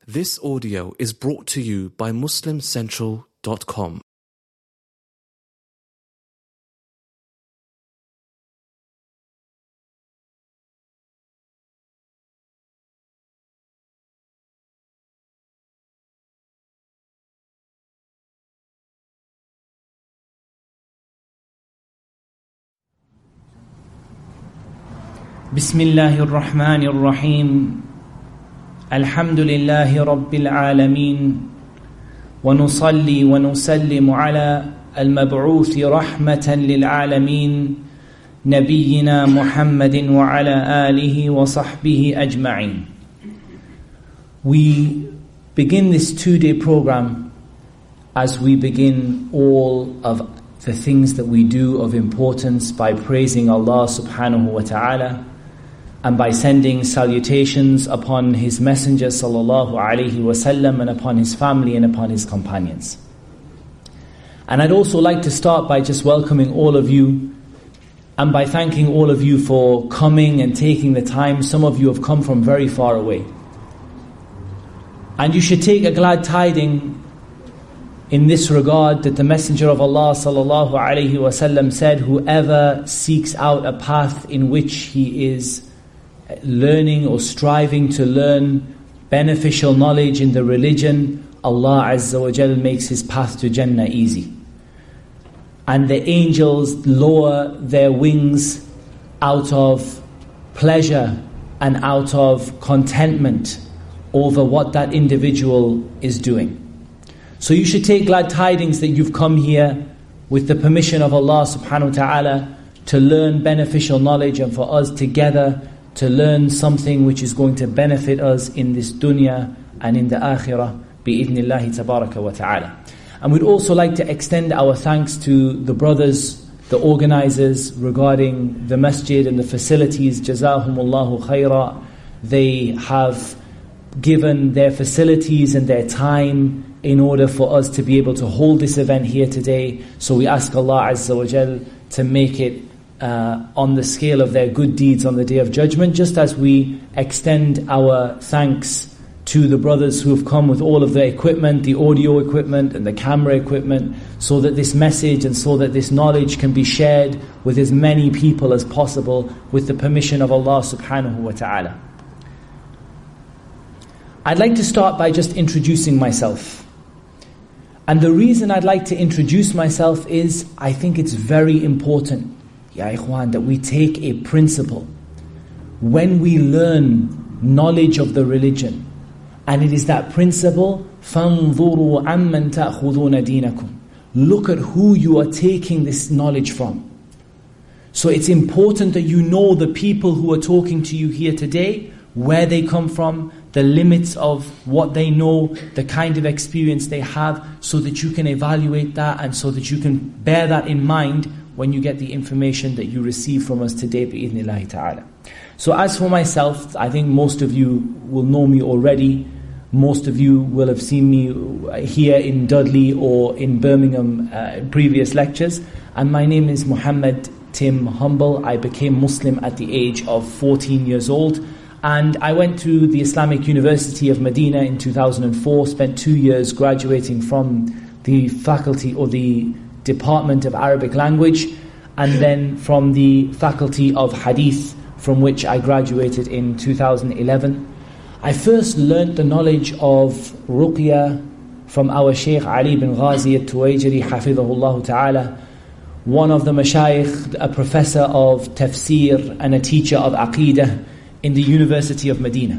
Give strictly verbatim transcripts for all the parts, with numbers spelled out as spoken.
This audio is brought to you by Muslim Central dot com. بسم الله الرحمن الرحيم الحمد لله رب العالمين ونصلي ونسلم على المبعوث رحمة للعالمين نبينا محمد وعلى آله وصحبه أجمعين. We begin this two-day program as we begin all of the things that we do of importance by praising Allah subhanahu wa ta'ala and by sending salutations upon His Messenger sallallahu alaihi wasallam and upon his family and upon his companions. And I'd also like to start by just welcoming all of you and by thanking all of you for coming and taking the time. Some of you have come from very far away. And you should take a glad tiding in this regard that the Messenger of Allah sallallahu alaihi wasallam said, whoever seeks out a path in which he is learning or striving to learn beneficial knowledge in the religion, Allah Azza wa Jal makes his path to Jannah easy. And the angels lower their wings out of pleasure and out of contentment over what that individual is doing. So you should take glad tidings that you've come here with the permission of Allah subhanahu wa ta'ala to learn beneficial knowledge and for us together to learn something which is going to benefit us in this dunya and in the akhirah bi'idhnillahi tabaraka wa ta'ala. And we'd also like to extend our thanks to the brothers, the organizers regarding the masjid and the facilities. Jazahumullahu khaira. They have given their facilities and their time in order for us to be able to hold this event here today. So we ask Allah Azza wa Jal to make it uh, on the scale of their good deeds on the Day of Judgment, just as we extend our thanks to the brothers who have come with all of the equipment, the audio equipment and the camera equipment, so that this message and so that this knowledge can be shared with as many people as possible with the permission of Allah subhanahu wa ta'ala. I'd like to start by just introducing myself. And the reason I'd like to introduce myself is I think it's very important, ya ikhwan, that we take a principle. When we learn knowledge of the religion, and it is that principle, فَانظُرُوا عَمَّنْ تَأْخُذُونَ دِينَكُمْ. Look at who you are taking this knowledge from. So it's important that you know the people who are talking to you here today, where they come from, the limits of what they know, the kind of experience they have, so that you can evaluate that and so that you can bear that in mind when you get the information that you receive from us today, bi'idhnillahi ta'ala. So as for myself, I think most of you will know me already. Most of you will have seen me here in Dudley or in Birmingham uh, previous lectures. And my name is Muhammad Tim Humble. I became Muslim at the age of fourteen years old. And I went to the Islamic University of Medina in two thousand four, spent two years graduating from the faculty or the Department of Arabic Language, and then from the Faculty of Hadith, from which I graduated in two thousand eleven. I first learnt the knowledge of Ruqya from our Shaykh Ali bin Ghazi al-Tuwajiri, hafidhahullah ta'ala, one of the mashayikh, a professor of tafsir and a teacher of aqeedah in the University of Medina.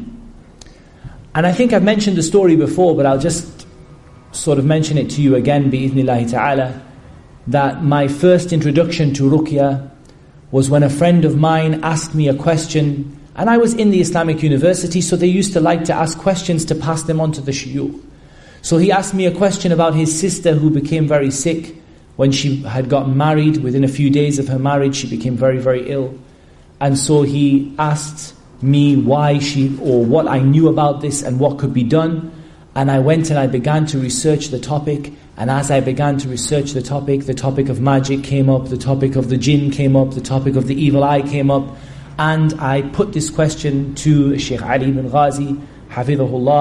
And I think I've mentioned the story before, but I'll just sort of mention it to you again, bi'idhnillahi ta'ala, that my first introduction to Ruqya was when a friend of mine asked me a question, and I was in the Islamic University, so they used to like to ask questions to pass them on to the shuyukh. So he asked me a question about his sister who became very sick when she had gotten married. Within a few days of her marriage, she became very, very ill. And so he asked me why she, or what I knew about this and what could be done. And I went and I began to research the topic. And as I began to research the topic, the topic of magic came up, the topic of the jinn came up, the topic of the evil eye came up. And I put this question to Shaykh Ali bin Ghazi, hafidhahullah,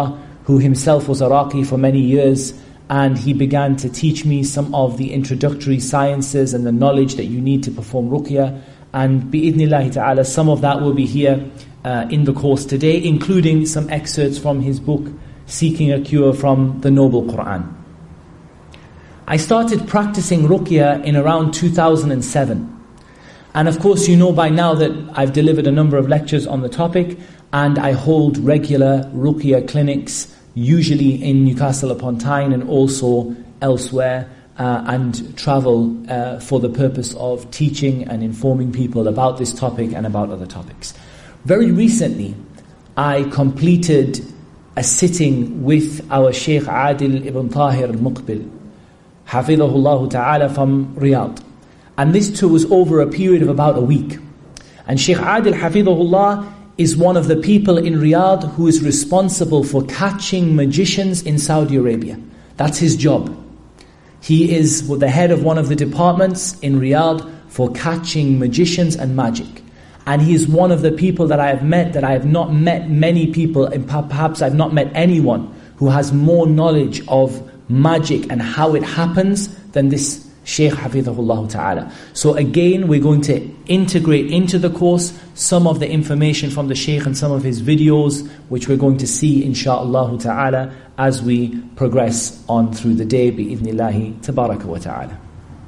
who himself was Iraqi for many years, and he began to teach me some of the introductory sciences and the knowledge that you need to perform ruqya. And bi'idhnillahi ta'ala, some of that will be here uh, in the course today, including some excerpts from his book, Seeking a Cure from the Noble Quran. I started practicing ruqya in around two thousand seven. And of course you know by now that I've delivered a number of lectures on the topic, and I hold regular ruqya clinics, usually in Newcastle upon Tyne and also elsewhere, uh, and travel uh, for the purpose of teaching and informing people about this topic and about other topics. Very recently, I completed a sitting with our Shaykh Adil ibn Tahir al-Muqbil, Hafidhahullah Ta'ala, from Riyadh. And this too was over a period of about a week. And Shaykh Adil Hafidhahullah is one of the people in Riyadh who is responsible for catching magicians in Saudi Arabia. That's his job. He is the head of one of the departments in Riyadh for catching magicians and magic. And he is one of the people that I have met, that I have not met many people, and perhaps I've not met anyone who has more knowledge of magic and how it happens than this Shaykh Hafidhahullah Ta'ala. So again, we're going to integrate into the course some of the information from the Shaykh and some of his videos, which we're going to see insha'Allah Ta'ala as we progress on through the day, bi'idhnillahi tabaraka wa ta'ala.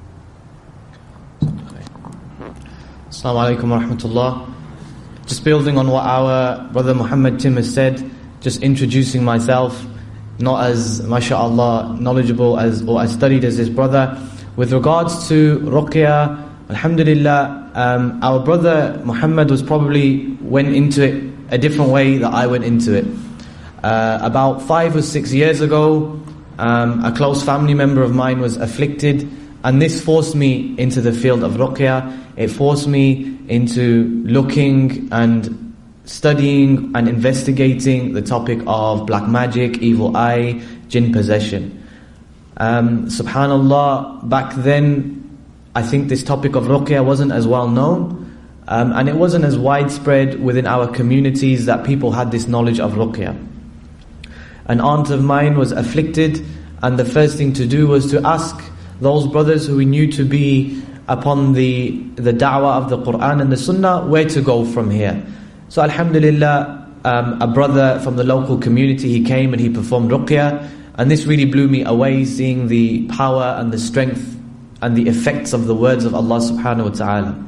Assalamu alaikum wa rahmatullah. Just building on what our brother Muhammad Tim has said, just introducing myself, not as, mashallah, knowledgeable as or as studied as his brother. With regards to ruqya, alhamdulillah, um, our brother Muhammad was probably went into it a different way that I went into it. Uh, about five or six years ago, um, a close family member of mine was afflicted, and this forced me into the field of ruqya. It forced me into looking and studying and investigating the topic of black magic, evil eye, jinn possession. Um, subhanallah, back then, I think this topic of ruqya wasn't as well known, um, and it wasn't as widespread within our communities that people had this knowledge of ruqya. An aunt of mine was afflicted, and the first thing to do was to ask those brothers who we knew to be upon the, the da'wah of the Qur'an and the Sunnah, where to go from here. So alhamdulillah, um, a brother from the local community, he came and he performed ruqya, and this really blew me away, seeing the power and the strength and the effects of the words of Allah subhanahu wa ta'ala.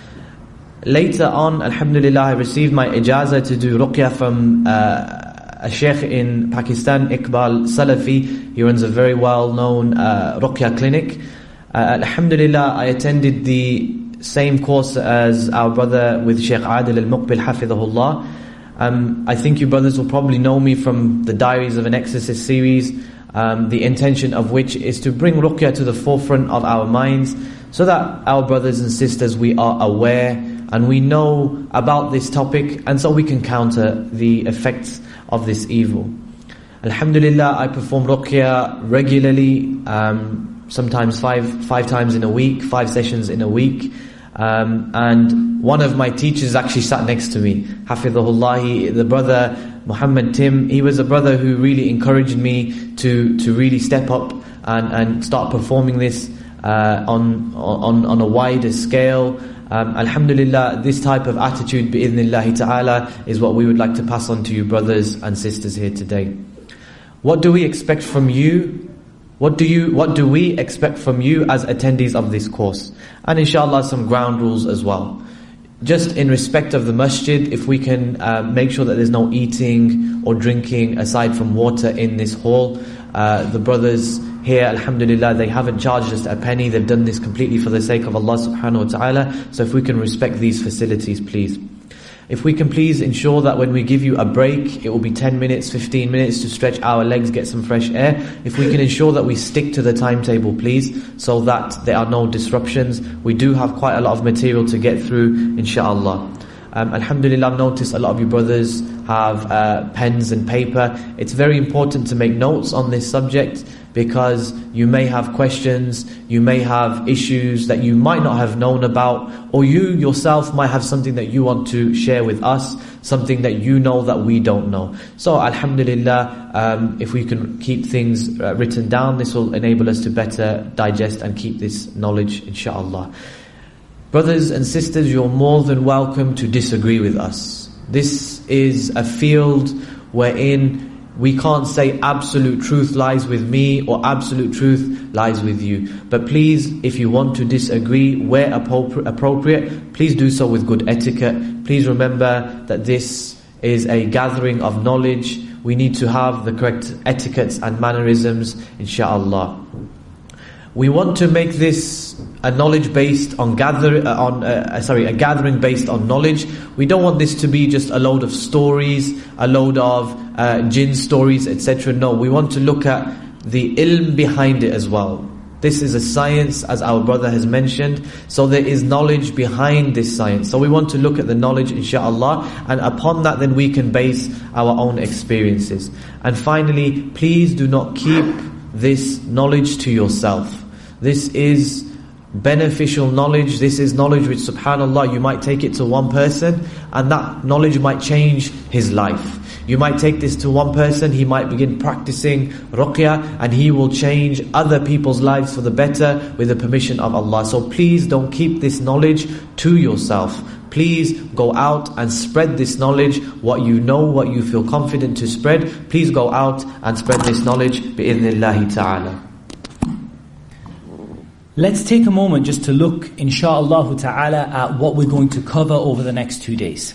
Later on, alhamdulillah, I received my ijazah to do ruqya from uh, a sheikh in Pakistan, Iqbal Salafi. He runs a very well-known uh, ruqya clinic. Uh, alhamdulillah, I attended the same course as our brother with Shaykh Adil al-Muqbil Hafidhahullah. Um, I think you brothers will probably know me from the Diaries of an Exorcist series, um, the intention of which is to bring ruqya to the forefront of our minds, so that our brothers and sisters, we are aware and we know about this topic, and so we can counter the effects of this evil. Alhamdulillah, I perform ruqya regularly, um, sometimes five five times in a week, five sessions in a week. Um, and one of my teachers actually sat next to me, Hafidhahullah, he, the brother Muhammad Tim. He was a brother who really encouraged me to to really step up and, and start performing this uh, on on on a wider scale. Um, alhamdulillah, this type of attitude, bi'idhnillahi ta'ala, is what we would like to pass on to you brothers and sisters here today. What do we expect from you? What do you, what do we expect from you as attendees of this course? And inshallah some ground rules as well. Just in respect of the masjid, if we can uh, make sure that there's no eating or drinking aside from water in this hall. Uh, the brothers here, alhamdulillah, they haven't charged us a penny. They've done this completely for the sake of Allah subhanahu wa ta'ala. So if we can respect these facilities, please. If we can please ensure that when we give you a break, it will be ten minutes, fifteen minutes to stretch our legs, get some fresh air. If we can ensure that we stick to the timetable, please, so that there are no disruptions. We do have quite a lot of material to get through, inshaAllah. Um, alhamdulillah, I've noticed a lot of you brothers have uh, pens and paper. It's very important to make notes on this subject, because you may have questions, you may have issues that you might not have known about, or you yourself might have something that you want to share with us, something that you know that we don't know. So alhamdulillah, um, if we can keep things uh, written down, this will enable us to better digest and keep this knowledge, inshaAllah. Brothers and sisters, you're more than welcome to disagree with us. This is a field wherein we can't say absolute truth lies with me or absolute truth lies with you. But please, if you want to disagree where appropriate, please do so with good etiquette. Please remember that this is a gathering of knowledge. We need to have the correct etiquettes and mannerisms, inshaAllah. We want to make this a knowledge based on gather uh, on uh, sorry a gathering based on knowledge. We don't want this to be just a load of stories, a load of uh, jinn stories, et cetera. No, we want to look at the ilm behind it as well. This is a science, as our brother has mentioned. So there is knowledge behind this science. So we want to look at the knowledge, inshaAllah, and upon that then we can base our own experiences. And finally, please do not keep this knowledge to yourself. This is beneficial knowledge. This is knowledge which, subhanallah, you might take it to one person and that knowledge might change his life. You might take this to one person, he might begin practicing ruqyah and he will change other people's lives for the better with the permission of Allah. So please don't keep this knowledge to yourself. Please go out and spread this knowledge. What you know, what you feel confident to spread, please go out and spread this knowledge bi'idhnillahi ta'ala. Let's take a moment just to look, insha'Allah ta'ala, at what we're going to cover over the next two days.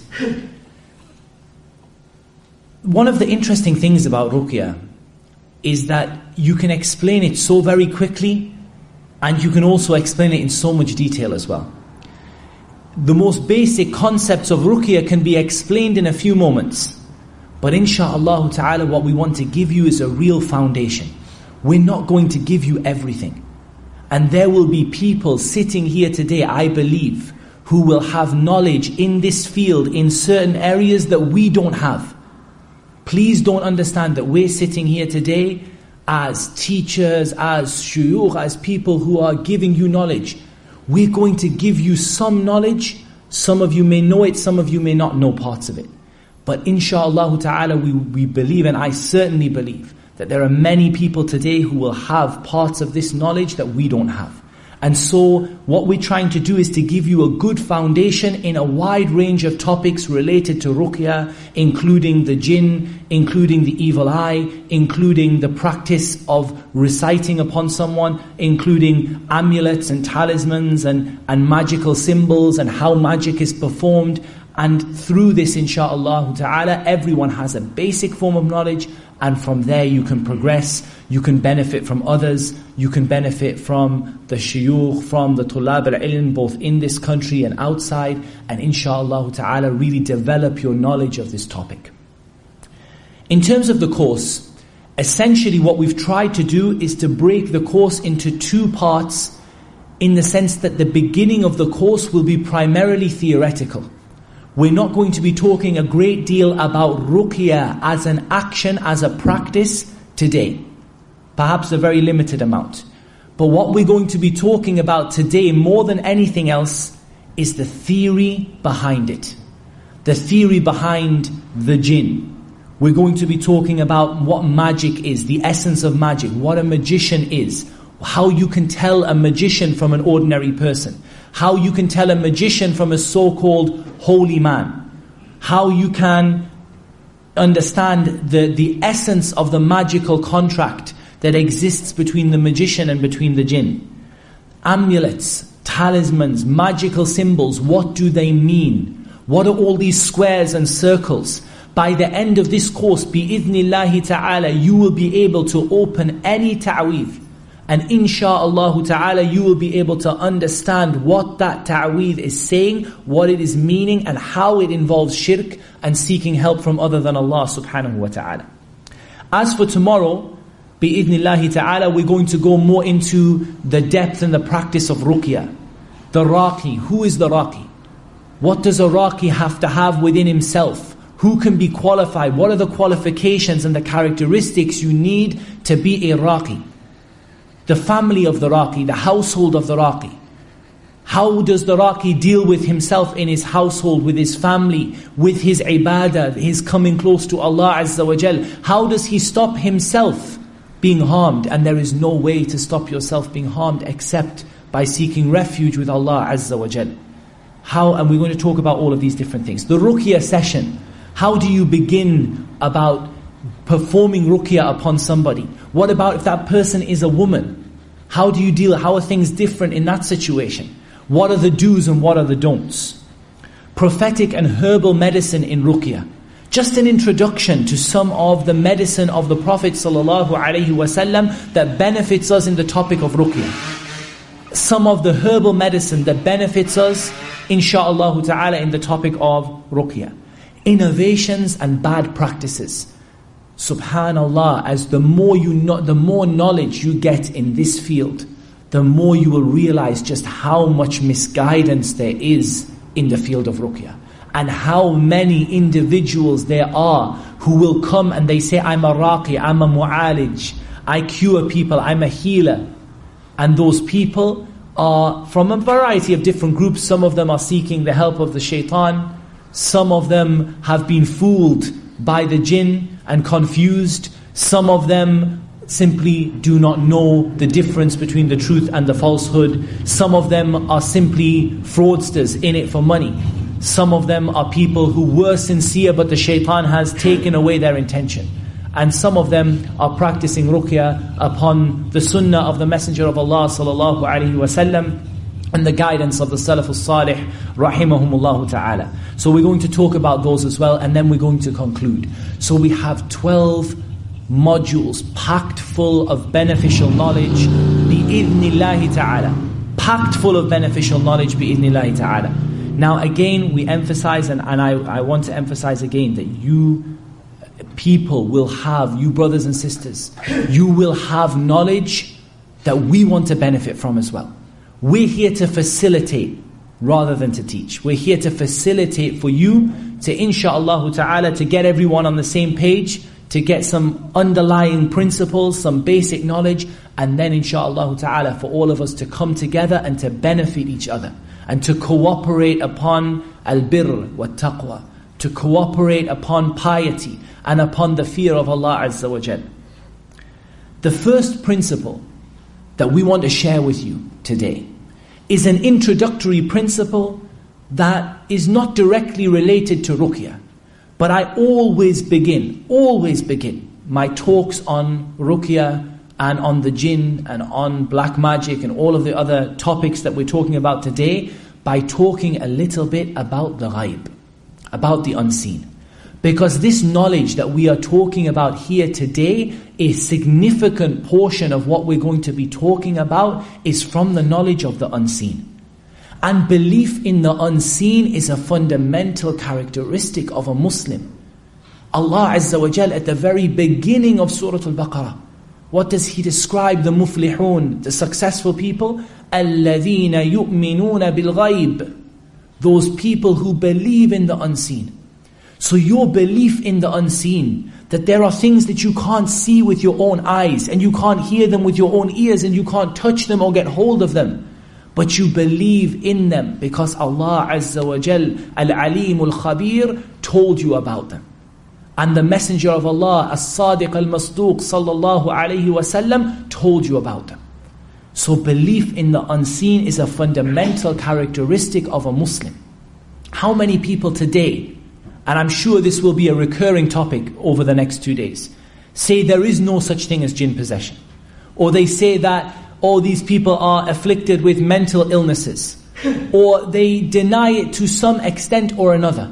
One of the interesting things about ruqyah is that you can explain it so very quickly, and you can also explain it in so much detail as well. The most basic concepts of ruqyah can be explained in a few moments. But insha'Allah ta'ala, what we want to give you is a real foundation. We're not going to give you everything. And there will be people sitting here today, I believe, who will have knowledge in this field in certain areas that we don't have. Please don't understand that we're sitting here today as teachers, as shuyukh, as people who are giving you knowledge. We're going to give you some knowledge. Some of you may know it, some of you may not know parts of it. But insha'Allah ta'ala, we, we believe, and I certainly believe, that there are many people today who will have parts of this knowledge that we don't have. And so what we're trying to do is to give you a good foundation in a wide range of topics related to ruqyah, including the jinn, including the evil eye, including the practice of reciting upon someone, including amulets and talismans and, and magical symbols and how magic is performed. And through this, insha'Allah ta'ala, everyone has a basic form of knowledge, and from there you can progress, you can benefit from others, you can benefit from the shuyukh, from the tulab al-ilm, both in this country and outside, and insha'Allah ta'ala really develop your knowledge of this topic. In terms of the course, essentially what we've tried to do is to break the course into two parts, in the sense that the beginning of the course will be primarily theoretical. We're not going to be talking a great deal about ruqyah as an action, as a practice today. Perhaps a very limited amount. But what we're going to be talking about today, more than anything else, is the theory behind it. The theory behind the jinn. We're going to be talking about what magic is, the essence of magic, what a magician is, how you can tell a magician from an ordinary person, how you can tell a magician from a so-called holy man, how you can understand the, the essence of the magical contract that exists between the magician and between the jinn. Amulets, talismans, magical symbols, what do they mean? What are all these squares and circles? By the end of this course, bi'idhnillahi ta'ala, you will be able to open any ta'weedh. And insha'Allah ta'ala, you will be able to understand what that ta'weedh is saying, what it is meaning, and how it involves shirk and seeking help from other than Allah subhanahu wa ta'ala. As for tomorrow, bi'idhnillahi ta'ala, we're going to go more into the depth and the practice of ruqyah. The raqi, who is the raqi? What does a raqi have to have within himself? Who can be qualified? What are the qualifications and the characteristics you need to be a Raqi? The family of the Raqi, the household of the Raqi. How does the Raqi deal with himself in his household, with his family, with his ibadah, his coming close to Allah Azza wa Jal? How does he stop himself being harmed? And there is no way to stop yourself being harmed except by seeking refuge with Allah Azza wa Jal. How, and we're going to talk about all of these different things. The Ruqya session. How do you begin about performing Ruqya upon somebody? What about if that person is a woman? How do you deal? How are things different in that situation? What are the do's and what are the don'ts? Prophetic and herbal medicine in Ruqya. Just an introduction to some of the medicine of the Prophet ﷺ that benefits us in the topic of Ruqya. Some of the herbal medicine that benefits us, insha'Allah ta'ala, in the topic of Ruqya. Innovations and bad practices. Subhanallah, as the more you know, the more knowledge you get in this field, the more you will realize just how much misguidance there is in the field of Ruqya. And how many individuals there are who will come and they say, I'm a Raqi, I'm a Mu'alij, I cure people, I'm a healer. And those people are from a variety of different groups. Some of them are seeking the help of the shaitan. Some of them have been fooled by the jinn and confused. Some of them simply do not know the difference between the truth and the falsehood. Some of them are simply fraudsters in it for money. Some of them are people who were sincere but the shaitan has taken away their intention. And some of them are practicing ruqya upon the sunnah of the Messenger of Allah sallallahu alaihi wasallam and the guidance of the Salafus Salih rahimahumullah ta'ala. So we're going to talk about those as well, and then we're going to conclude. So we have twelve modules packed full of beneficial knowledge bi-idhnillahi ta'ala. Packed full of beneficial knowledge bi-idhnillahi ta'ala. Now again, we emphasize, and, and I, I want to emphasize again, that you people will have, you brothers and sisters, you will have knowledge that we want to benefit from as well. We're here to facilitate rather than to teach. We're here to facilitate for you to, insha'Allah ta'ala, to get everyone on the same page, to get some underlying principles, some basic knowledge, and then insha'Allah ta'ala for all of us to come together and to benefit each other, and to cooperate upon al-birr wa taqwa, to cooperate upon piety and upon the fear of Allah Azza wa Jal. The first principle that we want to share with you today is an introductory principle that is not directly related to ruqya. But I always begin, always begin my talks on ruqya and on the jinn and on black magic and all of the other topics that we're talking about today by talking a little bit about the ghaib, about the unseen. Because this knowledge that we are talking about here today, a significant portion of what we're going to be talking about is from the knowledge of the unseen. And belief in the unseen is a fundamental characteristic of a Muslim. Allah Azza wa Jal at the very beginning of Surah Al-Baqarah, what does He describe the muflihun, the successful people? الَّذِينَ يُؤْمِنُونَ بِالْغَيْبِ. Those people who believe in the unseen. So your belief in the unseen, that there are things that you can't see with your own eyes, and you can't hear them with your own ears, and you can't touch them or get hold of them, but you believe in them because Allah Azza wa Jal, Al-Alim Al-Khabir, told you about them. And the Messenger of Allah, As-Sadiq Al-Masduq Sallallahu Alaihi Wasallam, told you about them. So belief in the unseen is a fundamental characteristic of a Muslim. How many people today, and I'm sure this will be a recurring topic over the next two days, say there is no such thing as jinn possession? Or they say that all these people are afflicted with mental illnesses. Or they deny it to some extent or another.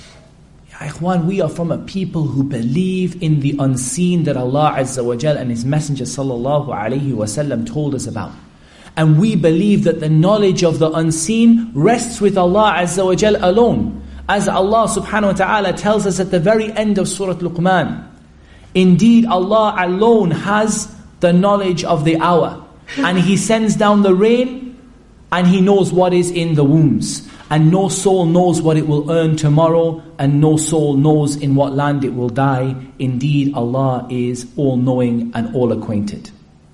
Ya ikhwan, we are from a people who believe in the unseen that Allah Azza wa Jal and His Messenger Sallallahu Alaihi Wasallam told us about. And we believe that the knowledge of the unseen rests with Allah Azza wa Jal alone. As Allah subhanahu wa ta'ala tells us at the very end of Surah Luqman, indeed Allah alone has the knowledge of the hour, and He sends down the rain, and He knows what is in the wombs. and no soul knows what it will earn tomorrow, and no soul knows in what land it will die. Indeed, Allah is all-knowing and all-acquainted.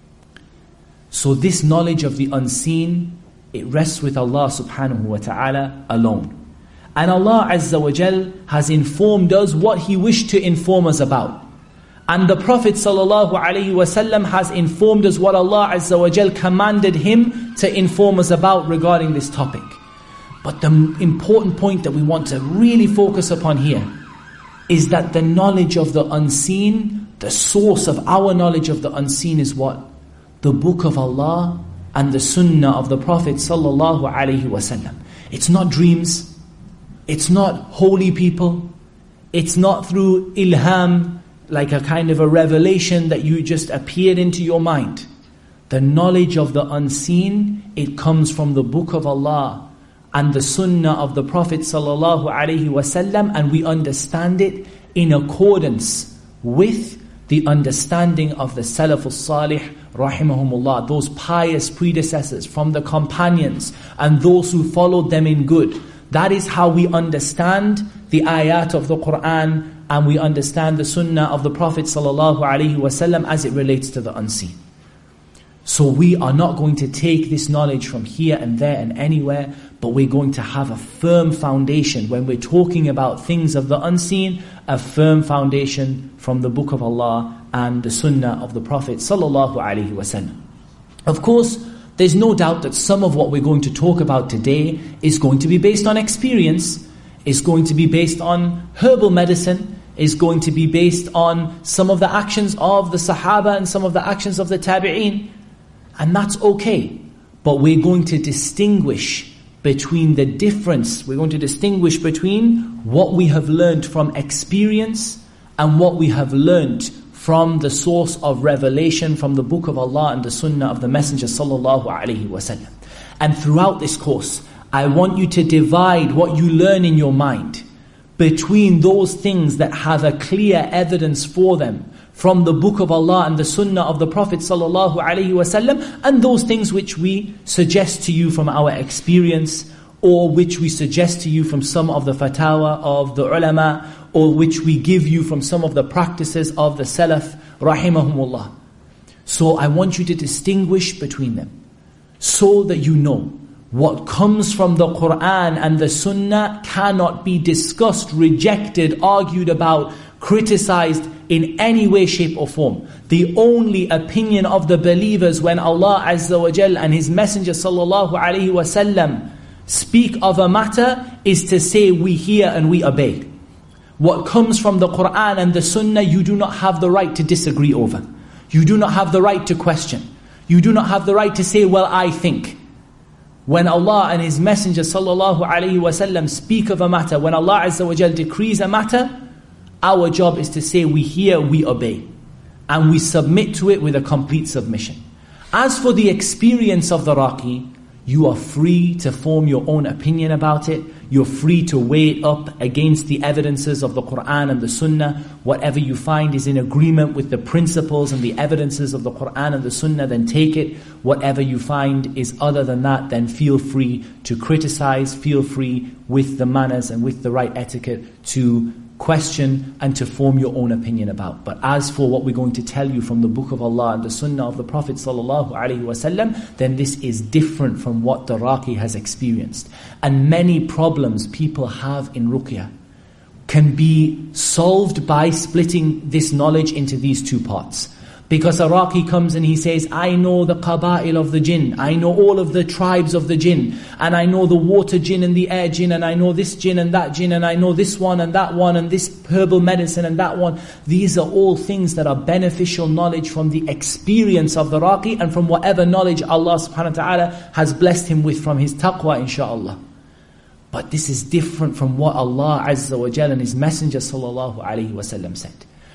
So this knowledge of the unseen, it rests with Allah subhanahu wa ta'ala alone. And Allah Azza wa Jal has informed us what He wished to inform us about. And the Prophet sallallahu alaihi wasallam has informed us what Allah Azza wa Jal commanded him to inform us about regarding this topic. But the important point that we want to really focus upon here is that the knowledge of the unseen, the source of our knowledge of the unseen is what? The Book of Allah and the Sunnah of the Prophet sallallahu alaihi wasallam. It's not dreams. It's not holy people. It's not through ilham, like a kind of a revelation that you just appeared into your mind. The knowledge of the unseen, it comes from the Book of Allah and the Sunnah of the Prophet sallallahu alaihi wasallam, and we understand it in accordance with the understanding of the Salafus Salih rahimahumullah, those pious predecessors from the companions and those who followed them in good. That is how we understand the ayat of the Qur'an, and we understand the Sunnah of the Prophet sallallahu alaihi wasallam as it relates to the unseen. So we are not going to take this knowledge from here and there and anywhere, but we're going to have a firm foundation when we're talking about things of the unseen, a firm foundation from the Book of Allah and the Sunnah of the Prophet sallallahu alaihi wasallam. Of course, there's no doubt that some of what we're going to talk about today is going to be based on experience, is going to be based on herbal medicine, is going to be based on some of the actions of the Sahaba and some of the actions of the Tabi'een. And that's okay. But we're going to distinguish between the difference. We're going to distinguish between what we have learned from experience and what we have learned from the source of revelation from the Book of Allah and the Sunnah of the Messenger sallallahu alaihi wasallam. And throughout this course, I want you to divide what you learn in your mind between those things that have a clear evidence for them from the Book of Allah and the Sunnah of the Prophet sallallahu alaihi wasallam, and those things which we suggest to you from our experience, or which we suggest to you from some of the fatawa of the ulama, or which we give you from some of the practices of the Salaf rahimahumullah. So I want you to distinguish between them, so that you know what comes from the Qur'an and the Sunnah cannot be discussed, rejected, argued about, criticized in any way, shape or form. The only opinion of the believers when Allah Azza wa Jal and His Messenger sallallahu alaihi wasallam speak of a matter is to say we hear and we obey. What comes from the Qur'an and the Sunnah, you do not have the right to disagree over. You do not have the right to question. You do not have the right to say, well, I think. When Allah and His Messenger sallallahu alaihi wasallam speak of a matter, when Allah Azza wa Jal decrees a matter, our job is to say we hear, we obey. And we submit to it with a complete submission. As for the experience of the Raqi, you are free to form your own opinion about it. You're free to weigh it up against the evidences of the Qur'an and the Sunnah. Whatever you find is in agreement with the principles and the evidences of the Qur'an and the Sunnah, then take it. Whatever you find is other than that, then feel free to criticize, feel free with the manners and with the right etiquette to question and to form your own opinion about. But as for what we're going to tell you from the Book of Allah and the Sunnah of the Prophet sallallahu alaihi wasallam, then this is different from what the Raqi has experienced. And many problems people have in Ruqya can be solved by splitting this knowledge into these two parts. Because a Raqi comes and he says, I know the qaba'il of the jinn, I know all of the tribes of the jinn, and I know the water jinn and the air jinn, and I know this jinn and that jinn, and I know this one and that one, and this herbal medicine and that one. These are all things that are beneficial knowledge from the experience of the Raqi, and from whatever knowledge Allah subhanahu wa ta'ala has blessed him with from His taqwa, inshaAllah. But this is different from what Allah Azza wa Jalla and His Messenger sallallahu alaihi wasallam said.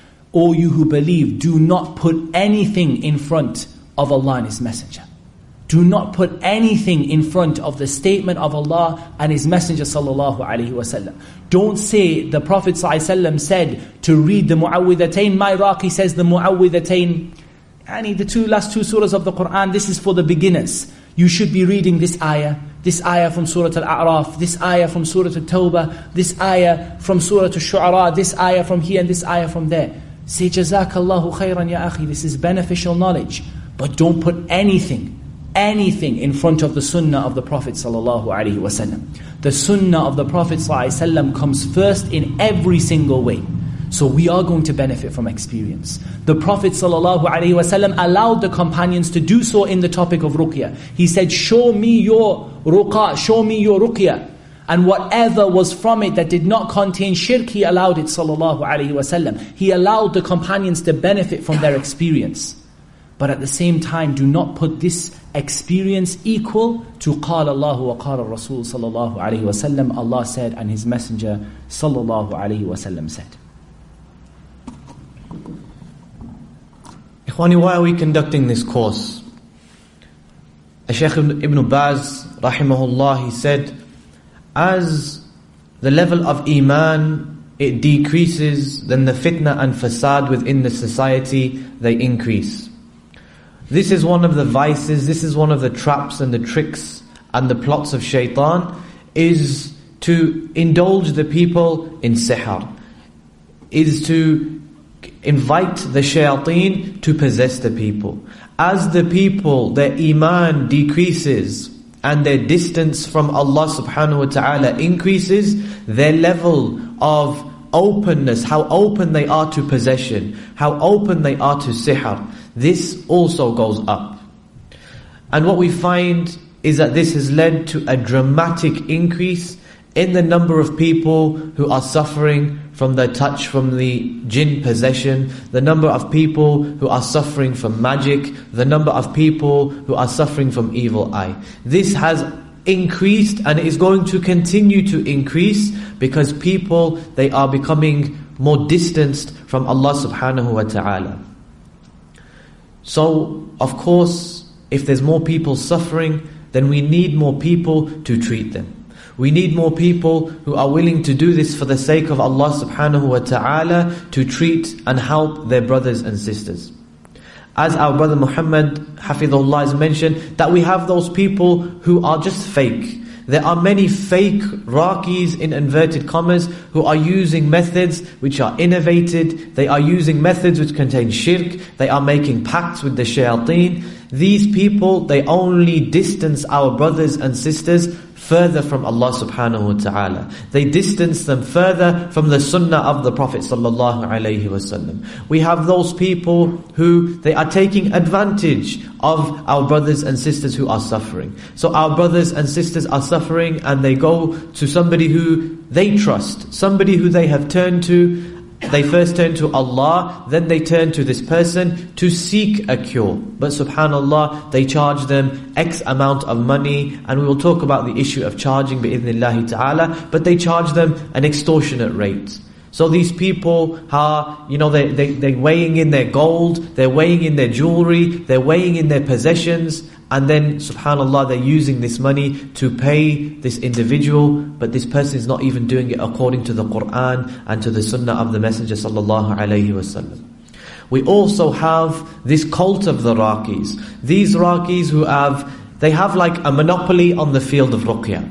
O you who believe, do not put anything in front of Allah and His Messenger. Do not put anything in front of the statement of Allah and His Messenger sallallahu alaihi wasallam. Don't say the Prophet sallallahu alaihi wasallam said to read the Mu'awwidhatayn. My Raqi says the Mu'awwidhatayn, yani the two last two surahs of the Qur'an, this is for the beginners. You should be reading this ayah, this ayah from Surah Al-A'raf, this ayah from Surah Al-Tawbah, this ayah from Surah Al-Shu'ara, this ayah from here and this ayah from there. Say, Jazakallahu khairan ya akhi, this is beneficial knowledge. But don't put anything, anything in front of the sunnah of the Prophet sallallahu alaihi wasallam. The sunnah of the Prophet sallallahu alaihi wasallam comes first in every single way. So we are going to benefit from experience. The Prophet ﷺ allowed the companions to do so in the topic of ruqya. He said, show me your ruqa, show me your ruqya. And whatever was from it that did not contain shirk, he allowed it ﷺ. He allowed the companions to benefit from their experience. But at the same time, do not put this experience equal to قال الله وقال الرسول صلى الله عليه وسلم. Allah said and His Messenger صلى الله عليه وسلم said. Ikhwani, why are we conducting this course? Shaykh Ibn Baz, rahimahullah, he said, as the level of iman, it decreases, then the fitna and fasad within the society, they increase. This is one of the vices, this is one of the traps and the tricks and the plots of shaitan, is to indulge the people in sihr, is to invite the shayateen to possess the people. As the people, their iman decreases and their distance from Allah subhanahu wa ta'ala increases, their level of openness, how open they are to possession, how open they are to sihr, this also goes up. And what we find is that this has led to a dramatic increase in the number of people who are suffering from the touch from the jinn possession, the number of people who are suffering from magic, the number of people who are suffering from evil eye. This has increased and is going to continue to increase because people, they are becoming more distanced from Allah subhanahu wa ta'ala. So, of course, if there's more people suffering, then we need more people to treat them. We need more people who are willing to do this for the sake of Allah subhanahu wa ta'ala, to treat and help their brothers and sisters. As our brother Muhammad, hafidhullah, has mentioned, that we have those people who are just fake. There are many fake raqis, in inverted commas, who are using methods which are innovated. They are using methods which contain shirk. They are making pacts with the shayateen. These people, they only distance our brothers and sisters further from Allah subhanahu wa ta'ala. They distance them further from the sunnah of the Prophet sallallahu alaihi wasallam. We have those people who, they are taking advantage of our brothers and sisters who are suffering. So our brothers and sisters are suffering and they go to somebody who they trust, somebody who they have turned to. They first turn to Allah, then they turn to this person to seek a cure. But subhanallah, they charge them X amount of money, and we will talk about the issue of charging bi'idhnillahi ta'ala, but they charge them an extortionate rate. So these people are, you know, they, they, they're weighing in their gold, they're weighing in their jewelry, they're weighing in their possessions, and then, subhanallah, they're using this money to pay this individual, but this person is not even doing it according to the Qur'an and to the Sunnah of the Messenger sallallahu alayhi wasallam. We also have this cult of the Raqis. These Raqis who have, they have like a monopoly on the field of ruqya.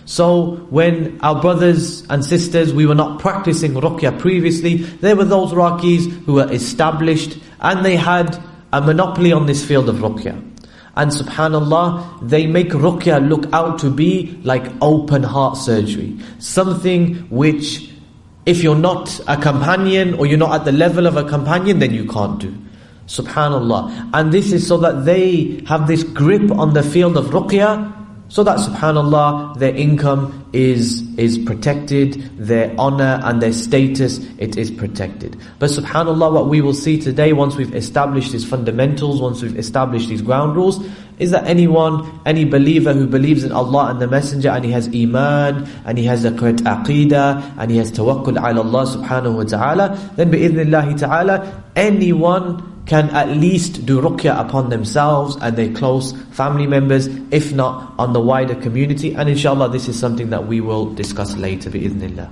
So when our brothers and sisters, we were not practicing ruqya previously, there were those Raqis who were established and they had a monopoly on this field of ruqya. And subhanallah, they make ruqya look out to be like open heart surgery. Something which, if you're not a companion or you're not at the level of a companion, then you can't do. Subhanallah. And this is so that they have this grip on the field of ruqya, so that subhanallah, their income is is protected, their honor and their status, it is protected. But subhanallah, what we will see today, once we've established these fundamentals, once we've established these ground rules, is that anyone, any believer who believes in Allah and the Messenger, and he has iman, and he has a correct aqidah, and he has tawakkul ala Allah subhanahu wa ta'ala, then bi'idhnillahi ta'ala, anyone can at least do ruqya upon themselves and their close family members, if not on the wider community. And inshallah, this is something that we will discuss later, bi'idhnillah.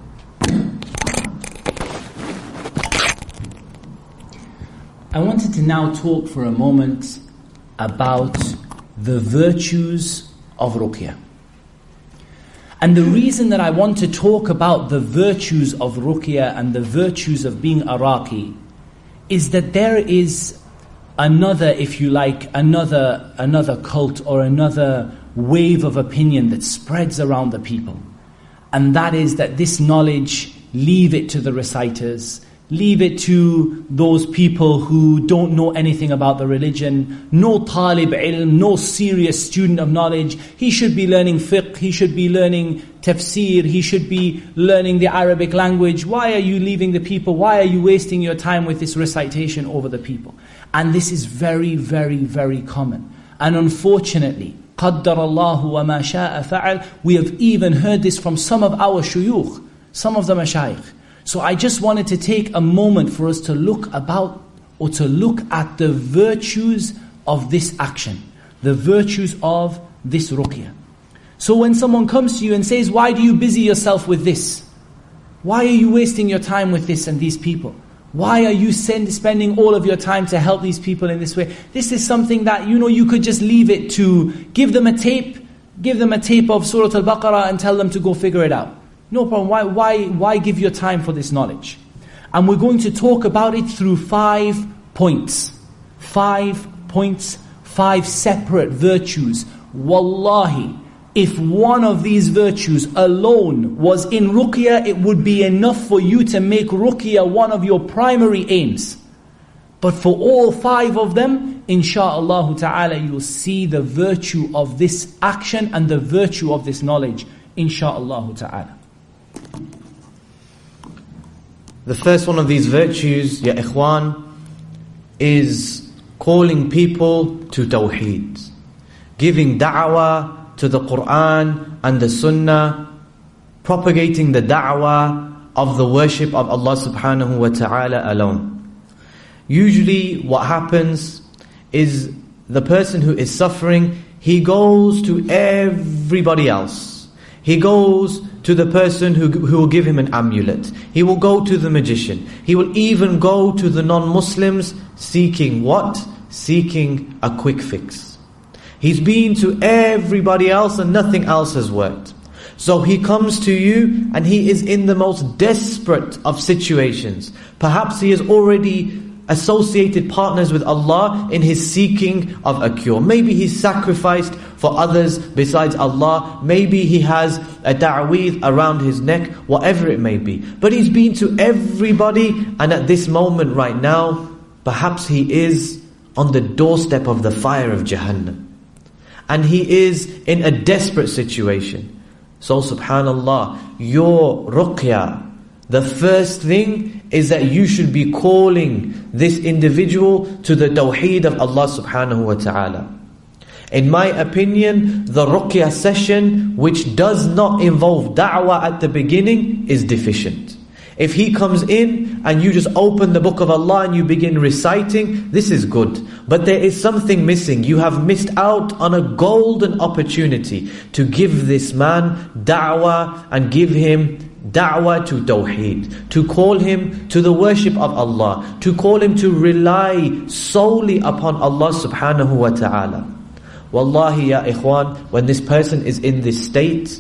I wanted to now talk for a moment about the virtues of ruqya. And the reason that I want to talk about the virtues of ruqya and the virtues of being a raqi is that there is another, if you like, another another cult or another wave of opinion that spreads around the people. And that is that this knowledge, leave it to the reciters, leave it to those people who don't know anything about the religion, no talib ilm, no serious student of knowledge. He should be learning fiqh, he should be learning tafsir, he should be learning the Arabic language. Why are you leaving the people? Why are you wasting your time with this recitation over the people? And this is very, very, very common. And unfortunately, قَدَّرَ اللَّهُ وَمَا شَاءَ فَعَلْ, we have even heard this from some of our shuyukh, some of the mashayikh. So I just wanted to take a moment for us to look about, or to look at the virtues of this action, the virtues of this ruqya. So when someone comes to you and says, why do you busy yourself with this? Why are you wasting your time with this and these people? Why are you send, spending all of your time to help these people in this way? This is something that, you know, you could just leave it to, give them a tape, give them a tape of Surah Al-Baqarah and tell them to go figure it out. No problem. Why, why, why give your time for this knowledge? And we're going to talk about it through five points. Five points, five separate virtues. Wallahi, if one of these virtues alone was in ruqya, it would be enough for you to make ruqya one of your primary aims. But for all five of them, insha'Allah ta'ala, you'll see the virtue of this action and the virtue of this knowledge, insha'Allah ta'ala. The first one of these virtues, ya ikhwan, is calling people to tawheed, giving da'wah to the Qur'an and the Sunnah, propagating the da'wah of the worship of Allah subhanahu wa ta'ala alone. Usually what happens is the person who is suffering, he goes to everybody else. He goes to the person who, who will give him an amulet. He will go to the magician. He will even go to the non-Muslims seeking what? Seeking a quick fix. He's been to everybody else and nothing else has worked. So he comes to you and he is in the most desperate of situations. Perhaps he has already associated partners with Allah in his seeking of a cure. Maybe he's sacrificed for others besides Allah. Maybe he has a ta'weed around his neck, whatever it may be. But he's been to everybody, and at this moment right now, perhaps he is on the doorstep of the fire of Jahannam. And he is in a desperate situation. So subhanallah, your ruqya, the first thing is that you should be calling this individual to the tawheed of Allah subhanahu wa ta'ala. In my opinion, the ruqya session which does not involve da'wah at the beginning is deficient. If he comes in and you just open the book of Allah and you begin reciting, this is good. But there is something missing. You have missed out on a golden opportunity to give this man da'wah and give him da'wah to tawheed, to call him to the worship of Allah, to call him to rely solely upon Allah subhanahu wa ta'ala. Wallahi ya ikhwan, when this person is in this state,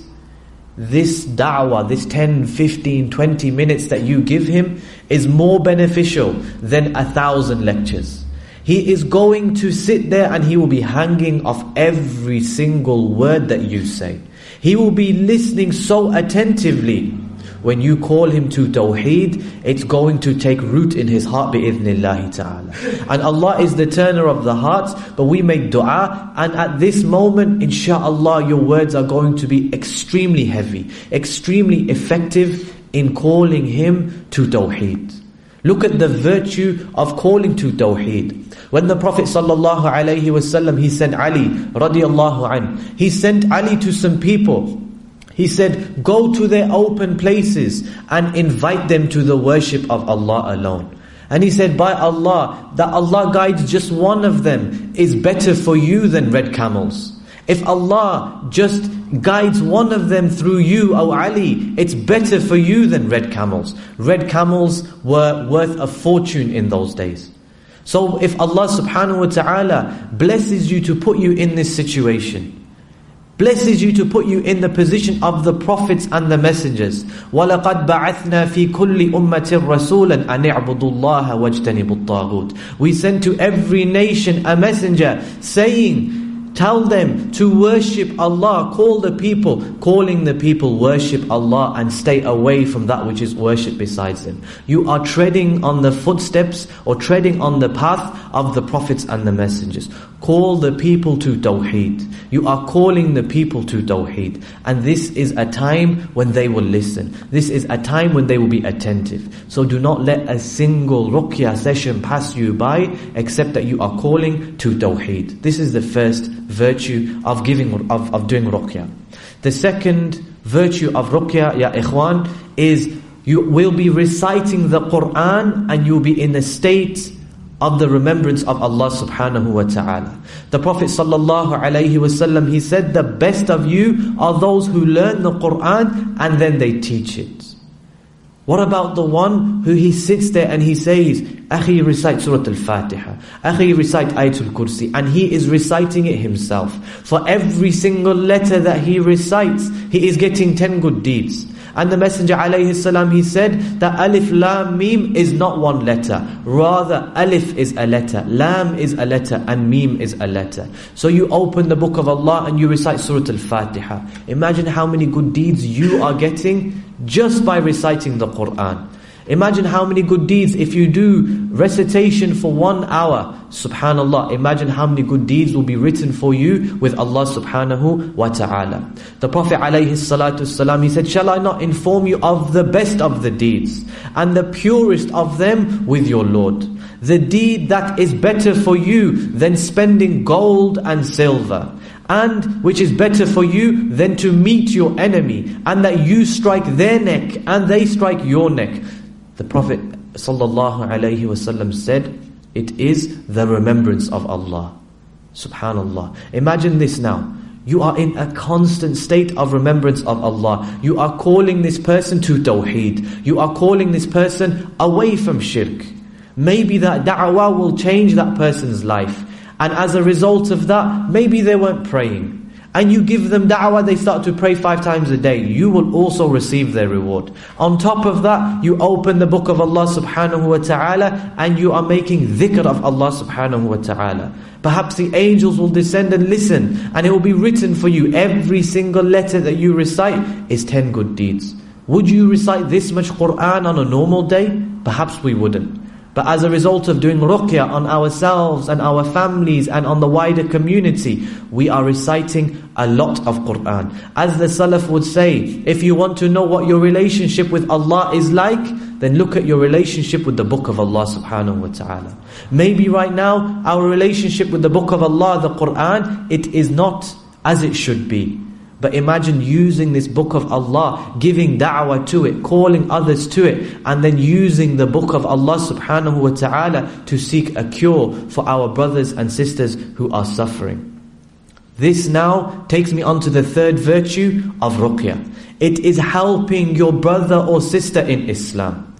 this da'wah, this ten, fifteen, twenty minutes that you give him is more beneficial than a thousand lectures. He is going to sit there and he will be hanging off every single word that you say. He will be listening so attentively. When you call him to tawheed, it's going to take root in his heart bi'idhnillahi ta'ala. And Allah is the turner of the hearts, but we make dua, and at this moment, insha'Allah, your words are going to be extremely heavy, extremely effective in calling him to tawheed. Look at the virtue of calling to tawheed. When the Prophet sallallahu alaihi wasallam, he sent Ali radiallahu anh, he sent Ali to some people. He said, go to their open places and invite them to the worship of Allah alone. And he said, by Allah, that Allah guides just one of them is better for you than red camels. If Allah just guides one of them through you, O Ali, it's better for you than red camels. Red camels were worth a fortune in those days. So if Allah subhanahu wa ta'ala blesses you to put you in this situation, blesses you to put you in the position of the prophets and the messengers, وَلَقَدْ بَعَثْنَا فِي كُلِّ أُمَّةٍ رَسُولًا أَنِ اعْبُدُوا اللَّهَ وَاجْتَنِبُوا الطَّاغُوتِ. We sent to every nation a messenger saying, tell them to worship Allah, call the people, calling the people worship Allah and stay away from that which is worship besides Him. You are treading on the footsteps or treading on the path of the prophets and the messengers. Call the people to Tawheed. You are calling the people to Tawheed. And this is a time when they will listen. This is a time when they will be attentive. So do not let a single ruqya session pass you by except that you are calling to Tawheed. This is the first virtue of giving of, of doing ruqya. The second virtue of ruqya, ya ikhwan, is you will be reciting the Qur'an and you'll be in a state of the remembrance of Allah subhanahu wa ta'ala. The Prophet sallallahu alayhi wasallam, he said, the best of you are those who learn the Qur'an and then they teach it. What about the one who he sits there and he says, Akhi, recite Surah Al-Fatiha, Akhi, recite Ayatul Kursi, and he is reciting it himself. For every single letter that he recites, he is getting ten good deeds. And the Messenger alayhi salam, he said that Alif, Lam, Mim is not one letter. Rather, Alif is a letter, Lam is a letter, and Mim is a letter. So you open the book of Allah and you recite Surah Al-Fatiha. Imagine how many good deeds you are getting just by reciting the Qur'an. Imagine how many good deeds if you do recitation for one hour. Subhanallah, imagine how many good deeds will be written for you with Allah subhanahu wa ta'ala. The Prophet alayhi salatu salam, he said, shall I not inform you of the best of the deeds and the purest of them with your Lord? The deed that is better for you than spending gold and silver, and which is better for you than to meet your enemy, and that you strike their neck and they strike your neck. The Prophet sallallahu alaihi wasallam said, it is the remembrance of Allah. Subhanallah. Imagine this now. You are in a constant state of remembrance of Allah. You are calling this person to Tawheed. You are calling this person away from shirk. Maybe that da'wah will change that person's life. And as a result of that, maybe they weren't praying. And you give them da'wah, they start to pray five times a day. You will also receive their reward. On top of that, you open the book of Allah subhanahu wa ta'ala and you are making dhikr of Allah subhanahu wa ta'ala. Perhaps the angels will descend and listen, and it will be written for you. Every single letter that you recite is ten good deeds. Would you recite this much Qur'an on a normal day? Perhaps we wouldn't. But as a result of doing ruqya on ourselves and our families and on the wider community, we are reciting a lot of Qur'an. As the Salaf would say, if you want to know what your relationship with Allah is like, then look at your relationship with the book of Allah subhanahu wa ta'ala. Maybe right now, our relationship with the book of Allah, the Qur'an, it is not as it should be. But imagine using this book of Allah, giving da'wah to it, calling others to it, and then using the book of Allah subhanahu wa ta'ala to seek a cure for our brothers and sisters who are suffering. This now takes me on to the third virtue of ruqya. It is helping your brother or sister in Islam.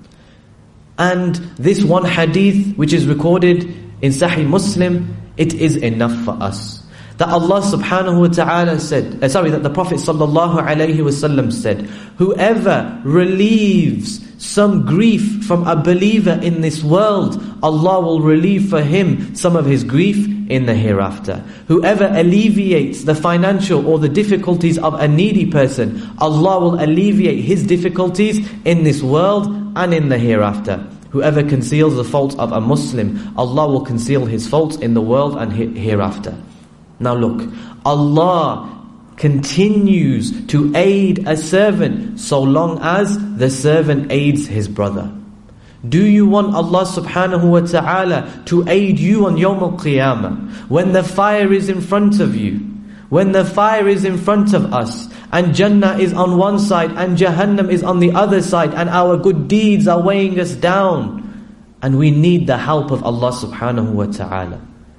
And this one hadith which is recorded in Sahih Muslim, it is enough for us. That Allah subhanahu wa ta'ala said, uh, sorry, that the Prophet sallallahu alayhi wasallam said, whoever relieves some grief from a believer in this world, Allah will relieve for him some of his grief in the hereafter. Whoever alleviates the financial or the difficulties of a needy person, Allah will alleviate his difficulties in this world and in the hereafter. Whoever conceals the faults of a Muslim, Allah will conceal his faults in the world and hereafter. Now look, Allah continues to aid a servant so long as the servant aids his brother. Do you want Allah subhanahu wa ta'ala to aid you on Yawm al-Qiyamah? When the fire is in front of you, when the fire is in front of us, and Jannah is on one side and Jahannam is on the other side, and our good deeds are weighing us down, and we need the help of Allah subhanahu wa ta'ala.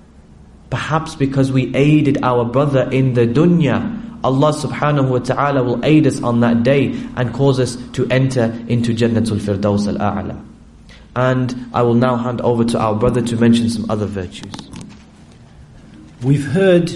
Perhaps because we aided our brother in the dunya, Allah subhanahu wa ta'ala will aid us on that day and cause us to enter into Jannatul Firdaus al-A'la. And I will now hand over to our brother to mention some other virtues. We've heard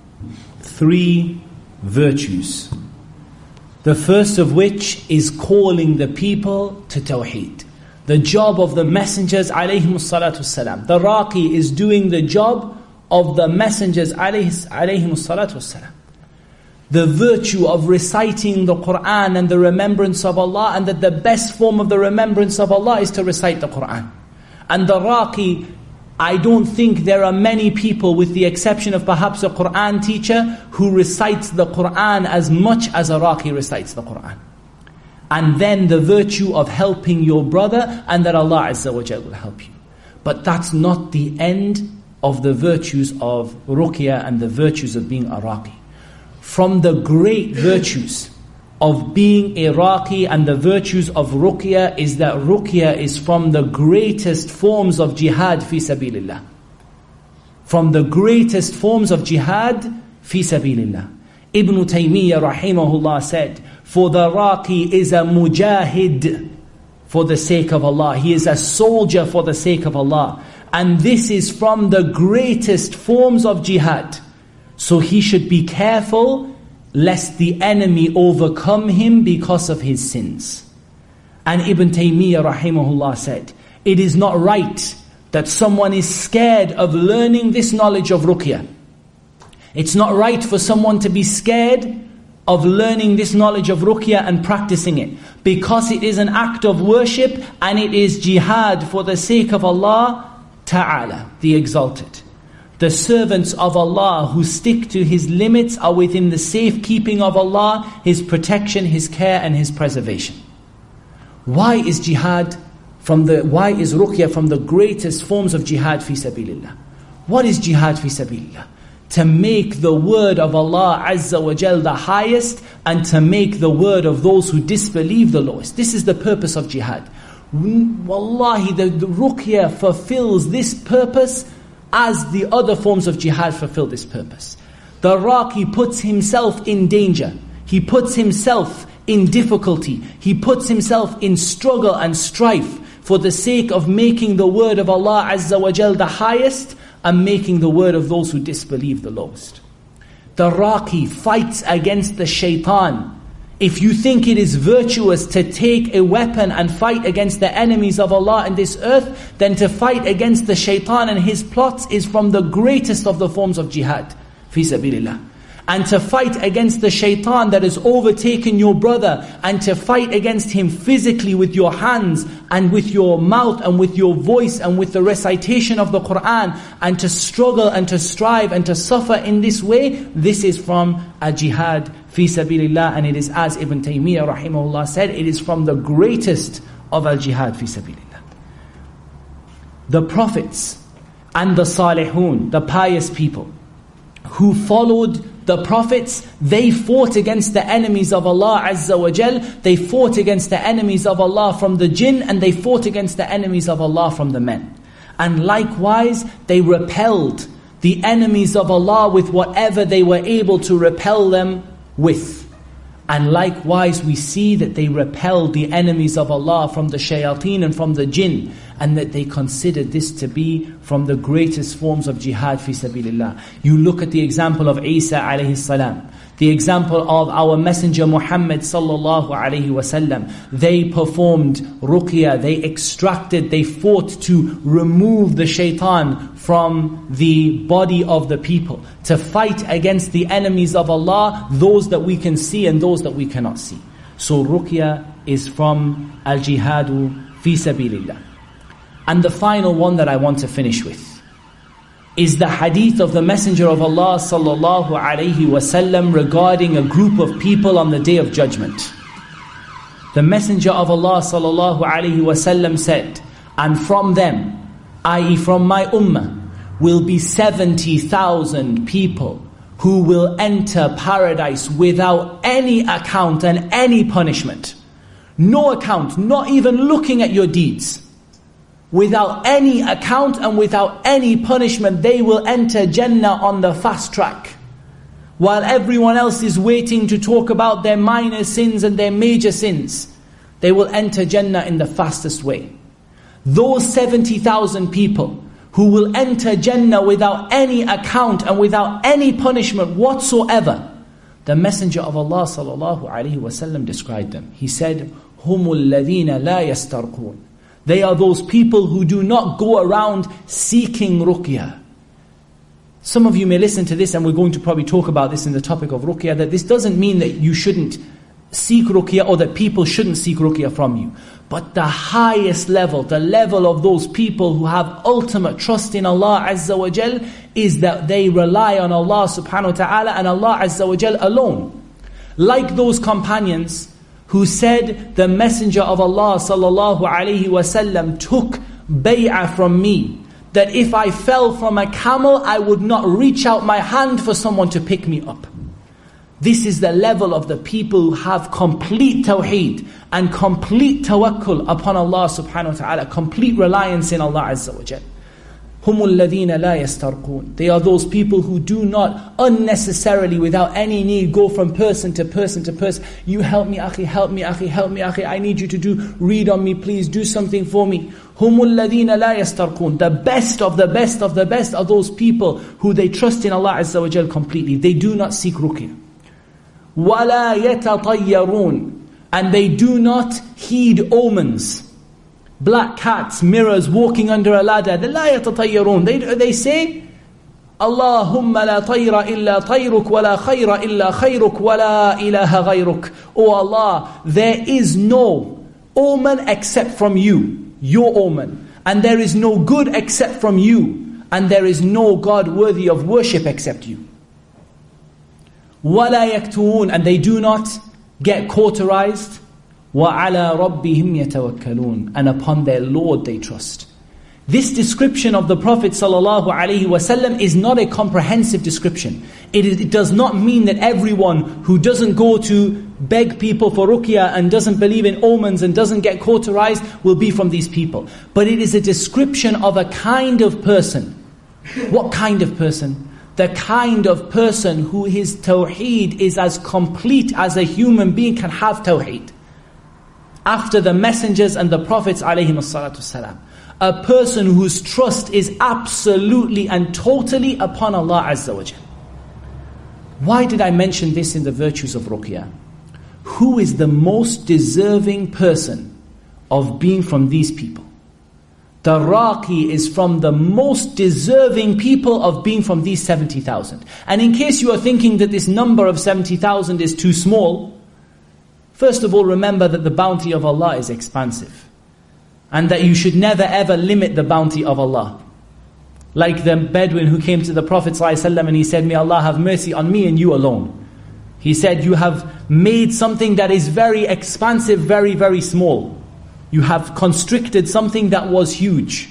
three virtues. The first of which is calling the people to Tawheed. The job of the messengers alayhimus salatu wassalam. The Raqi is doing the job of the messengers alayhimus salatu wassalam. The virtue of reciting the Qur'an and the remembrance of Allah, and that the best form of the remembrance of Allah is to recite the Qur'an. And the Raqi, I don't think there are many people, with the exception of perhaps a Qur'an teacher, who recites the Qur'an as much as a Raqi recites the Qur'an. And then the virtue of helping your brother, and that Allah Azza wa Jal will help you. But that's not the end of the virtues of Ruqya and the virtues of being a Raqi. From the great virtues of being a Raqi and the virtues of Ruqya is that Ruqya is from the greatest forms of jihad fi sabilillah. From the greatest forms of jihad fi sabilillah. Ibn Taymiyyah rahimahullah said, for the Raqi is a mujahid for the sake of Allah. He is a soldier for the sake of Allah. And this is from the greatest forms of jihad. So he should be careful lest the enemy overcome him because of his sins. And Ibn Taymiyyah rahimahullah said, it is not right that someone is scared of learning this knowledge of Ruqya. It's not right for someone to be scared of learning this knowledge of Ruqya and practicing it, because it is an act of worship and it is jihad for the sake of Allah Ta'ala, the Exalted. The servants of Allah who stick to His limits are within the safekeeping of Allah, His protection, His care and His preservation. Why is jihad from the, why is Ruqya from the greatest forms of jihad fi sabilillah? What is jihad fi sabilillah? To make the word of Allah Azza wa Jal the highest, and to make the word of those who disbelieve the lowest. This is the purpose of jihad. Wallahi, the, the Ruqya fulfills this purpose as the other forms of jihad fulfill this purpose. The Raqi puts himself in danger. He puts himself in difficulty. He puts himself in struggle and strife for the sake of making the word of Allah Azza wa Jal the highest, and making the word of those who disbelieve the lowest. The Raqi fights against the shaitan. If you think it is virtuous to take a weapon and fight against the enemies of Allah in this earth, then to fight against the shaitan and his plots is from the greatest of the forms of jihad fi sabilillah. And to fight against the shaitan that has overtaken your brother, and to fight against him physically with your hands and with your mouth and with your voice and with the recitation of the Qur'an, and to struggle and to strive and to suffer in this way, this is from a jihad fi sabilillah. And it is, as Ibn Taymiyyah rahimahullah said, it is from the greatest of al-jihad fi sabilillah. The prophets and the salihun, the pious people who followed the prophets, they fought against the enemies of Allah Azza wa Jal. They fought against the enemies of Allah from the jinn, and they fought against the enemies of Allah from the men. And likewise, they repelled the enemies of Allah with whatever they were able to repel them with. And likewise, we see that they repelled the enemies of Allah from the shayateen and from the jinn, and that they considered this to be from the greatest forms of jihad fi sabilillah. You look at the example of Isa alayhi salam, the example of our messenger Muhammad sallallahu alayhi wasallam. They performed ruqya, they extracted, they fought to remove the shaitan from the body of the people, to fight against the enemies of Allah, those that we can see and those that we cannot see. So ruqya is from al-jihadu fi sabilillah. And the final one that I want to finish with is the hadith of the Messenger of Allah sallallahu alayhi wasallam regarding a group of people on the Day of Judgment. The Messenger of Allah sallallahu alayhi wasallam said, and from them, that is from my ummah, will be seventy thousand people who will enter paradise without any account and any punishment. No account, not even looking at your deeds. Without any account and without any punishment, they will enter Jannah on the fast track. While everyone else is waiting to talk about their minor sins and their major sins, they will enter Jannah in the fastest way. those seventy thousand people who will enter Jannah without any account and without any punishment whatsoever, the Messenger of Allah sallallahu alaihi wasallam described them. He said, هُمُ الَّذِينَ لَا يَسْتَرْقُونَ. They are those people who do not go around seeking ruqyah. Some of you may listen to this, and we're going to probably talk about this in the topic of ruqyah, that this doesn't mean that you shouldn't seek ruqyah or that people shouldn't seek ruqyah from you. But the highest level, the level of those people who have ultimate trust in Allah Azza wa Jal, is that they rely on Allah subhanahu wa ta'ala and Allah Azza wa Jal alone. Like those companions who said, the Messenger of Allah sallallahu alayhi wasallam took bay'ah from me, that if I fell from a camel, I would not reach out my hand for someone to pick me up. This is the level of the people who have complete tawheed and complete tawakkul upon Allah subhanahu wa ta'ala, complete reliance in Allah Azza wa Jal. هُمُ الَّذِينَ لَا يَسْتَرْقُونَ. They are those people who do not unnecessarily, without any need, go from person to person to person. You help me, akhi, help me, akhi, help me, akhi. I need you to do, read on me, please, do something for me. هُمُ الَّذِينَ لَا يَسْتَرْقُونَ. The best of the best of the best are those people who they trust in Allah Azza wa Jal completely. They do not seek ruqyah. وَلَا يَتَطَيَّرُونَ. And they do not heed omens. Black cats, mirrors, walking under a ladder. They لا يتطيرون. They, they say, اللهم لا طير إلا طيرك ولا خير إلا خيرك ولا إله غيرك. Oh Allah, there is no omen except from you, your omen. And there is no good except from you. And there is no God worthy of worship except you. وَلَا يَكْتُوُونَ. And they do not get cauterized. وَعَلَىٰ رَبِّهِمْ يَتَوَكَّلُونَ. And upon their Lord they trust. This description of the Prophet ﷺ is not a comprehensive description. It, is, it does not mean that everyone who doesn't go to beg people for ruqyah and doesn't believe in omens and doesn't get cauterized will be from these people. But it is a description of a kind of person. What kind of person? The kind of person who his tawheed is as complete as a human being can have tawheed. After the messengers and the prophets alayhim as-salatu was-salam. A person whose trust is absolutely and totally upon Allah Azza wa Jal. Why did I mention this in the virtues of ruqyah? Who is the most deserving person of being from these people? The raqi is from the most deserving people of being from these seventy thousand. And in case you are thinking that this number of seventy thousand is too small, first of all remember that the bounty of Allah is expansive. And that you should never ever limit the bounty of Allah. Like the Bedouin who came to the Prophet ﷺ and he said, may Allah have mercy on me and you alone. He said, you have made something that is very expansive, very, very small. You have constricted something that was huge.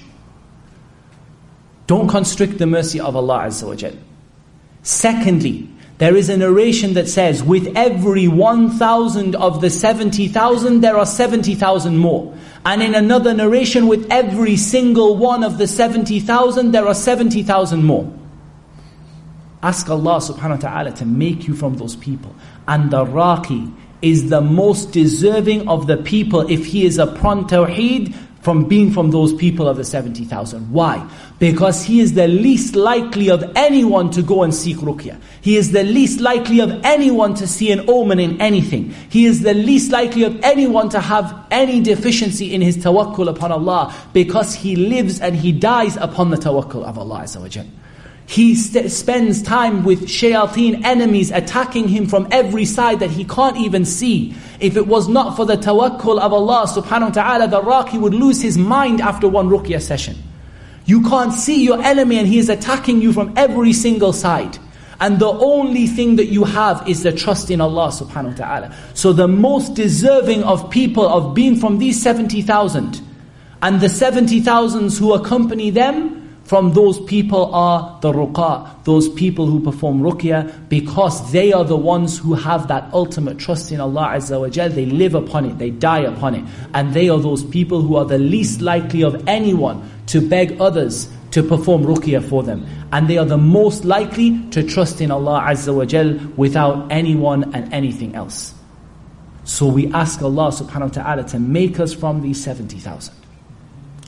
Don't constrict the mercy of Allah Azza wa Jal. Secondly, there is a narration that says, with every one thousand of the seventy thousand, there are seventy thousand more. And in another narration, with every single one of the seventy thousand, there are seventy thousand more. Ask Allah subhanahu wa ta'ala to make you from those people. And the raqi is the most deserving of the people, if he is upon tawheed, from being from those people of the seventy thousand. Why? Because he is the least likely of anyone to go and seek ruqyah. He is the least likely of anyone to see an omen in anything. He is the least likely of anyone to have any deficiency in his tawakkul upon Allah, because he lives and he dies upon the tawakkul of Allah Azza wa Jal. He st- spends time with shayateen enemies attacking him from every side that he can't even see. If it was not for the tawakkul of Allah subhanahu wa ta'ala, the raqi would lose his mind after one ruqyah session. You can't see your enemy and he is attacking you from every single side. And the only thing that you have is the trust in Allah subhanahu wa ta'ala. So the most deserving of people of being from these seventy thousand and the seventy thousands who accompany them, from those people are the ruqa, those people who perform ruqyah, because they are the ones who have that ultimate trust in Allah Azza wa Jal. They live upon it, they die upon it. And they are those people who are the least likely of anyone to beg others to perform ruqyah for them. And they are the most likely to trust in Allah Azza wa Jal without anyone and anything else. So we ask Allah subhanahu wa ta'ala to make us from these seventy thousand.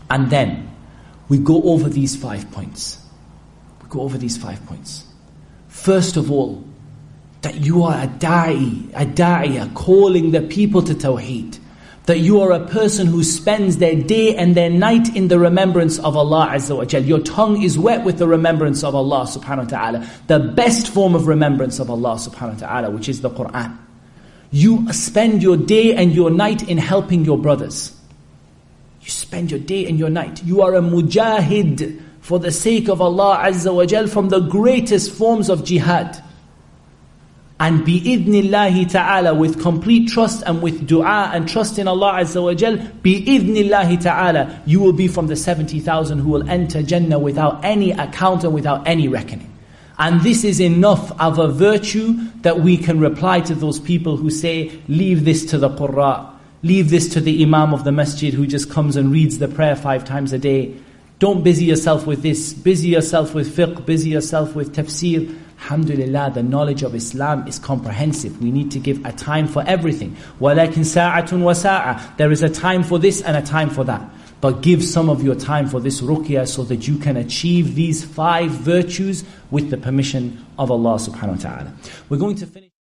And then we go over these five points. We go over these five points. First of all, that you are a da'i, a da'iyah, calling the people to Tawheed. That you are a person who spends their day and their night in the remembrance of Allah Azza wa Jal. Your tongue is wet with the remembrance of Allah subhanahu wa ta'ala. The best form of remembrance of Allah subhanahu wa ta'ala, which is the Qur'an. You spend your day and your night in helping your brothers. You spend your day and your night. You are a mujahid for the sake of Allah Azza wa Jal from the greatest forms of jihad. And bi'idhnillahi ta'ala, with complete trust and with dua and trust in Allah Azza wa Jal, bi'idhnillahi ta'ala, you will be from the seventy thousand who will enter Jannah without any account and without any reckoning. And this is enough of a virtue that we can reply to those people who say, leave this to the qurra, leave this to the imam of the masjid who just comes and reads the prayer five times a day. Don't busy yourself with this, busy yourself with fiqh, busy yourself with tafsir. Alhamdulillah, the knowledge of Islam is comprehensive. We need to give a time for everything. وَلَكِنْ سَاعَةٌ وَسَاعَةٌ. There is a time for this and a time for that. But give some of your time for this ruqyah so that you can achieve these five virtues with the permission of Allah subhanahu wa ta'ala. We're going to finish.